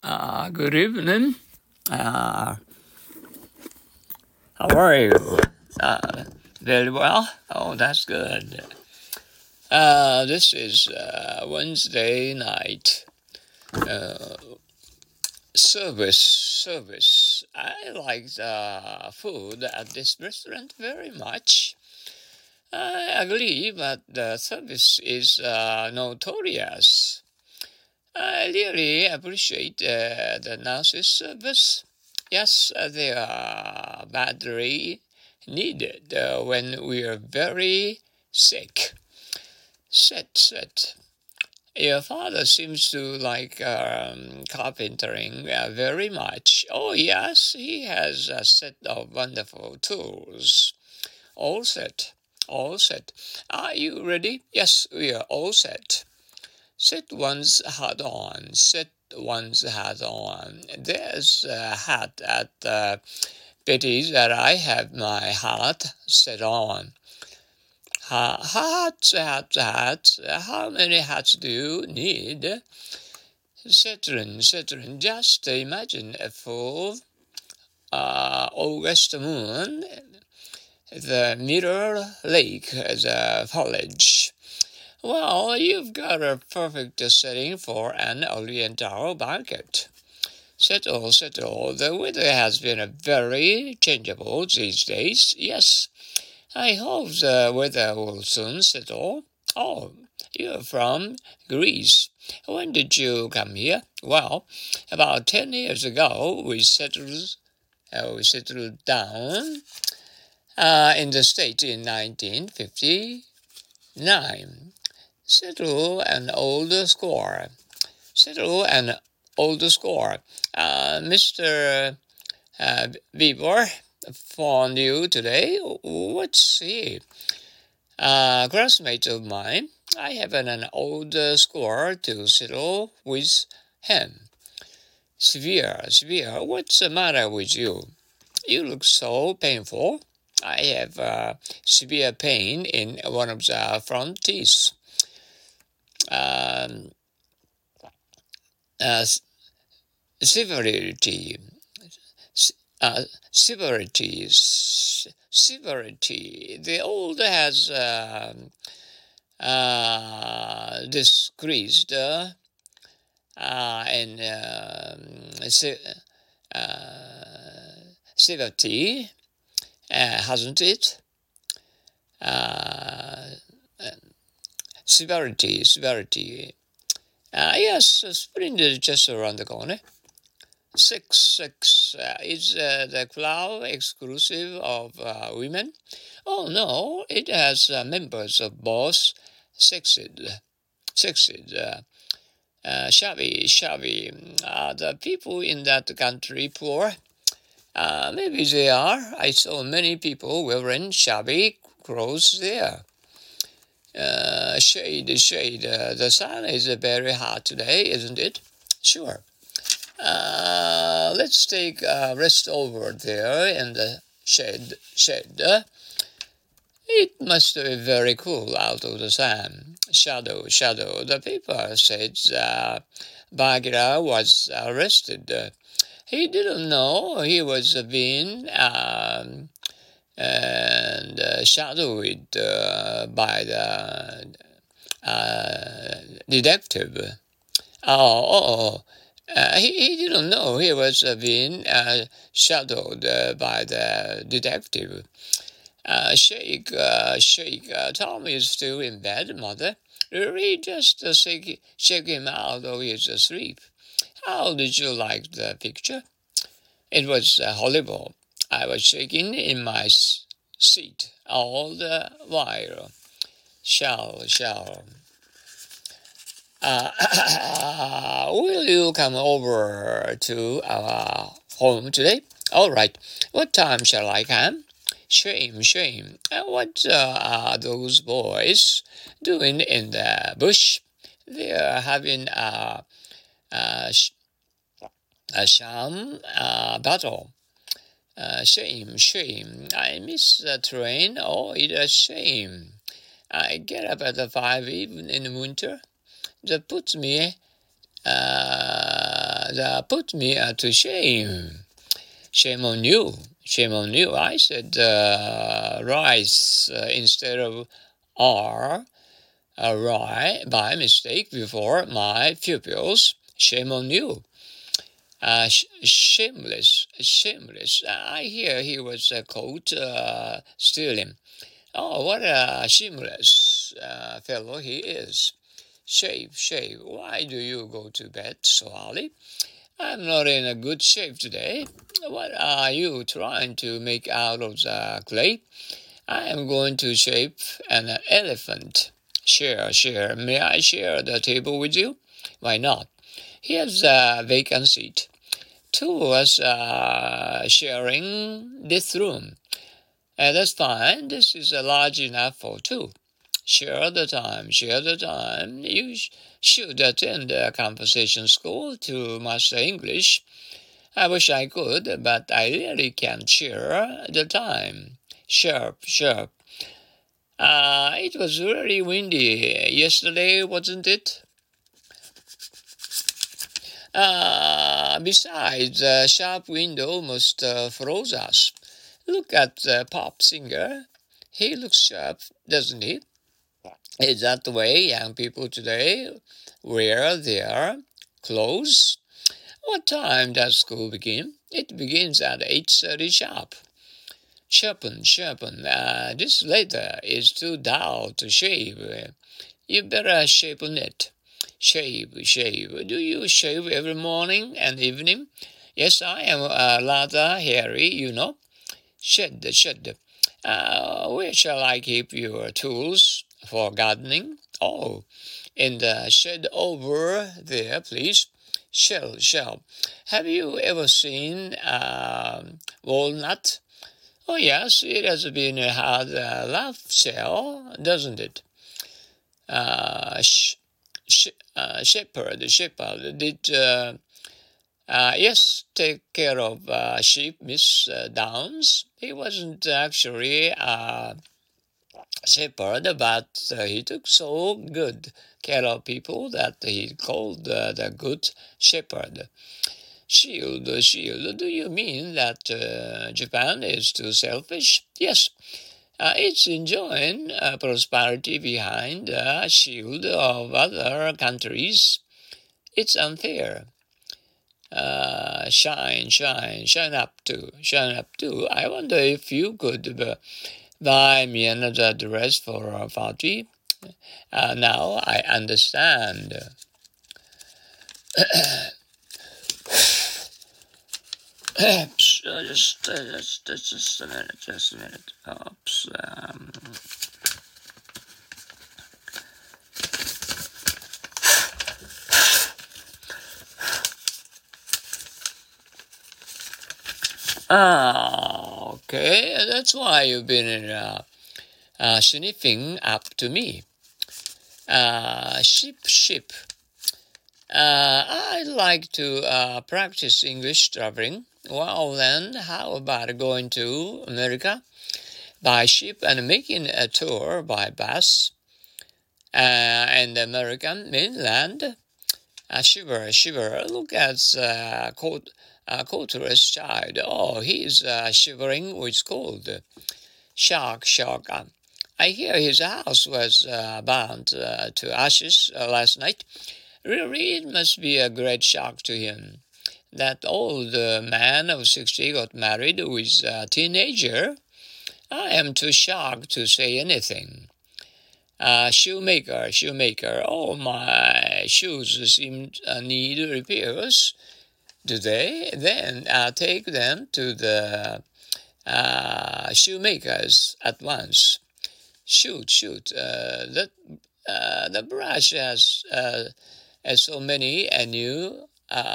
Good evening. Uh, how are you? Very well. Oh, that's good. This is Wednesday night. Uh, service. I like the food at this restaurant very much. I agree, but the service is notorious. I really appreciate the nurse's service. Yes, they are badly needed when we are very sick. Sit. Your father seems to like carpentering very much. Oh, yes, he has a set of wonderful tools. All set. All set. Are you ready? Yes, we are all set. Set one's hat on. Set one's hat on. There's a hat at Betty's that I have my hat set on. Hats. How many hats do you need? Citron. Just imagine a full August moon, the Mirror Lake, the foliage. Well, you've got a perfect setting for an Oriental banquet. Settle. The weather has been very changeable these days. Yes, I hope the weather will soon settle. Oh, you're from Greece. When did you come here? Well, about 10 years ago, we settled down in the States in 1959. Settle an old score. Mr. Bieber found you today. What's he? Classmate of mine. I have an old score to settle with him. Severe. What's the matter with you? You look so painful. I have severe pain in one of the front teeth. Um, uh, severity, severity. The old has decreased in severity, hasn't it? Severity. Yes, spring is just around the corner. Six. Is the club exclusive of women? Oh no, it has members of both sexes. Shabby. Are the people in that country poor? Maybe they are. I saw many people wearing shabby clothes there. Shade. The sun is very hot today, isn't it? Sure. Let's take a rest over there in the shed. It must be very cool out of the sun. Shadow. The paper said Bagheera was arrested. He didn't know he was being and shadowed by the detective. He didn't know he was being shadowed by the detective. Shake. Tom is still in bed, Mother. Really, just shake him out of his sleep. How did you like the picture? It was horrible. I was shaking in my seat all the while. Shall. Will you come over to our home today? All right. What time shall I come? Shame. What are those boys doing in the bush? They're having a sham battle. Shame. I miss the train. Oh, it's a shame. I get up at 5 even in the winter. That puts me that put me to shame. Shame on you. Shame on you. I said rice instead of R, rye, by mistake before my pupils. Shame on you. Shameless, shameless. I hear he was caught stealing. Oh, what a shameless fellow he is. Shave, shave. Why do you go to bed so early? I'm not in a good shape today. What are you trying to make out of the clay? I am going to shape an elephant. Share, share. May I share the table with you? Why not? Here's a vacant seat. Two of us are sharing this room. That's fine. This is large enough for two. Share the time, share the time. You should attend a conversation school to master English. I wish I could, but I really can't share the time. Sharp, sharp. It was really windy yesterday, wasn't it? Besides, the sharp wind almost froze us. Look at the pop singer. He looks sharp, doesn't he? Is that the way young people today wear their clothes? What time does school begin? It begins at 8:30 sharp. Sharpen, sharpen. This leather is too dull to shave. You better sharpen it. Shave, shave. Do you shave every morning and evening? Yes, I am rather hairy, you know. Shed, shed. Where shall I keep your tools for gardening? Oh, in the shed over there, please. Shell, shell. Have you ever seen walnut? Oh, yes, it has been a hard rough shell, doesn't it? Shepherd, shepherd, did yes, take care of sheep, Miss Downs. He wasn't actually a shepherd, but he took so good care of people that he called the good shepherd. Shield, shield. Do you mean that Japan is too selfish? Yes. It's enjoying prosperity behind the shield of other countries. It's unfair. Shine, shine, shine up too, shine up too. I wonder if you could buy me another dress for a party. Now I understand. Just a minute, just a minute. Oops. Okay, that's why you've been sniffing up to me. Ship, ship. I'd like to practice English traveling. Well, then, how about going to America by ship and making a tour by bus and the American mainland? Shiver, shiver. Look at Coulter's child. Oh, he's shivering with cold. Shark, shark. I hear his house was burned to ashes last night. Really, it must be a great shock to him. That old man of 60 got married with a teenager. I am too shocked to say anything. Shoemaker, shoemaker. Oh, my shoes seem to need repairs. Do they? Then take them to the shoemakers at once. Shoot, shoot. The brush has so many new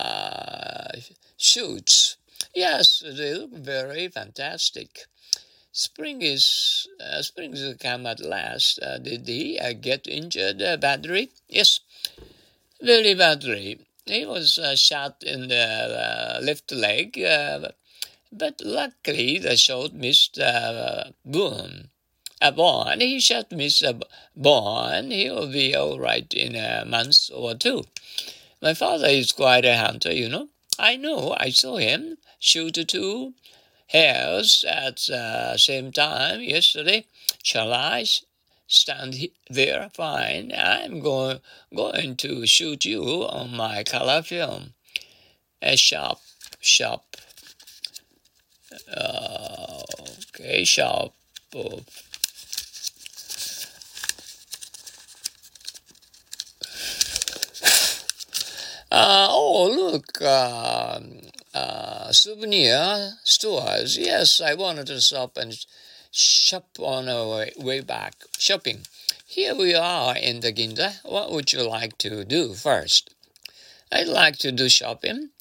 shoots. Yes, they look very fantastic. Spring's come at last. Did he get injured badly? Yes, very badly. He was shot in the left leg, but luckily the shot missed Boone. Bond. He shot Mr. Bond. He'll be all right in a month or two. My father is quite a hunter, you know. I know, I saw him shoot two hares at the same time yesterday. Shall I stand there? Fine. I'm going to shoot you on my color film. A sharp, sharp. Okay, sharp. Uh, oh, look. Souvenir stores. Yes, I wanted to stop and shop on our way back. Shopping. Here we are in the Ginza. What would you like to do first? I'd like to do shopping.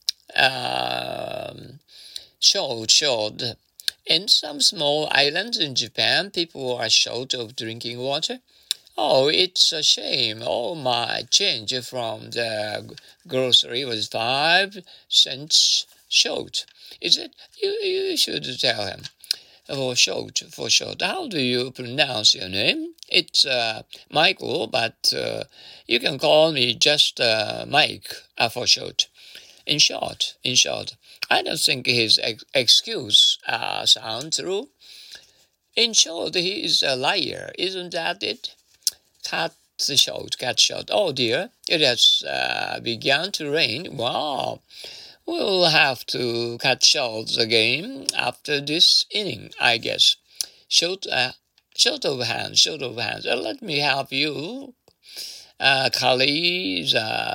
Short. In some small islands in Japan, people are short of drinking water. Oh, it's a shame. All my change from the grocery was 5 cents short. Is it? You should tell him. For short. How do you pronounce your name? It's Michael, but you can call me just Mike for short. In short, I don't think his excuse sounds true. In short, he is a liar. Isn't that it? Cut short. Oh dear, it has begun to rain. Wow. We'll have to cut short the game after this inning, I guess. Short, short of hands. Let me help you, carry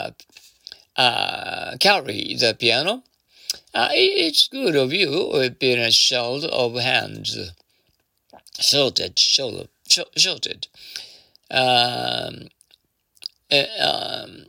the piano. It's good of you. We've been a short of hands. Shorted. Um, um,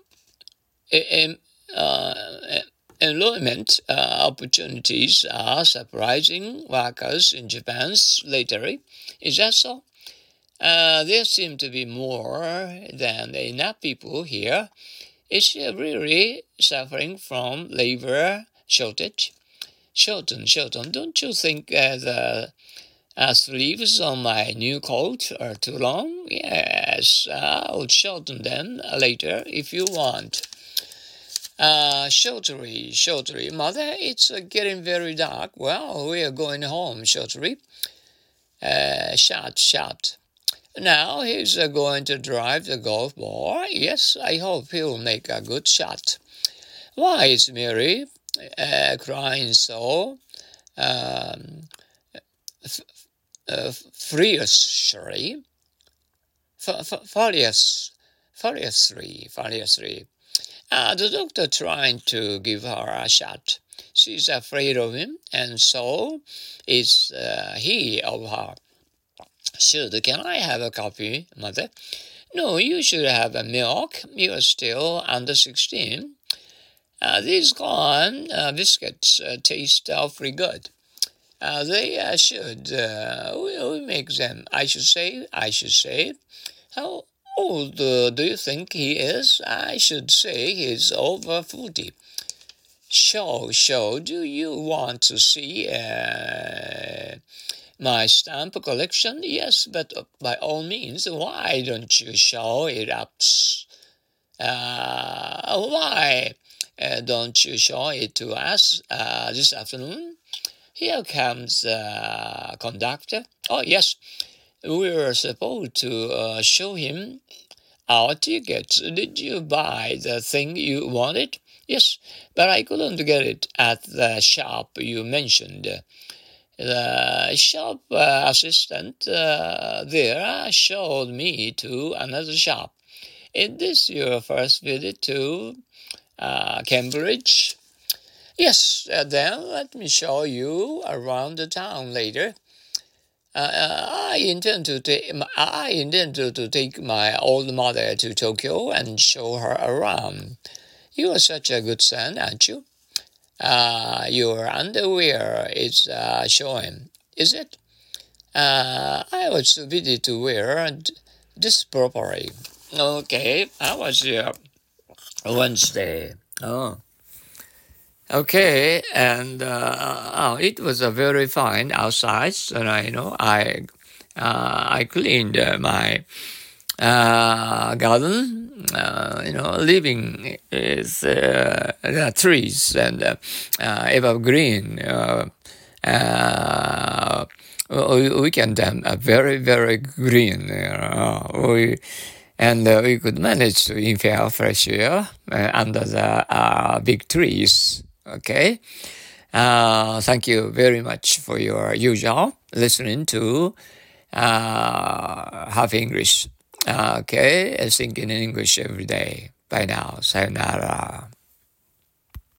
Employment opportunities are surprising workers in Japan lately. Is that so? There seem to be more than enough people here. Is she really suffering from labor shortage? Shelton, don't you think the sleeves on my new coat are too long? Yes, I'll shorten them later if you want. Shortery. Mother, it's getting very dark. Well, we are going home, Shortery. Shot. Now he's going to drive the golf ball. Yes, I hope he'll make a good shot. Why is Mary crying so furiously? Furiously. The doctor trying to give her a shot. She's afraid of him, and so is he of her. Can I have a coffee, Mother? No, you should have a milk. You're still under 16. These corn biscuits taste awfully good. They should. We make them. I should say. How old do you think he is? I should say he's over 40. Do you want to see my stamp collection? Yes, but by all means, why don't you show it up? Why don't you show it to us this afternoon? Here comes the conductor. Oh, yes, we were supposed to show him our tickets. Did you buy the thing you wanted? Yes, but I couldn't get it at the shop you mentioned. The shop assistant there showed me to another shop. Is this your first visit to Cambridge? Yes, then let me show you around the town later. I intend to take my old mother to Tokyo and show her around. You are such a good son, aren't you? Your underwear is showing, is it? I was too busy to wear this properly. Okay, I was here Wednesday. Oh. Okay, and it was a very fine outside, and I cleaned my garden living is there are trees and evergreen. We can them very very green. We could manage to inhale fresh air under the big trees. Okay. Thank you very much for your usual listening to Half English. Okay, thinking in English every day. Bye now. Sayonara.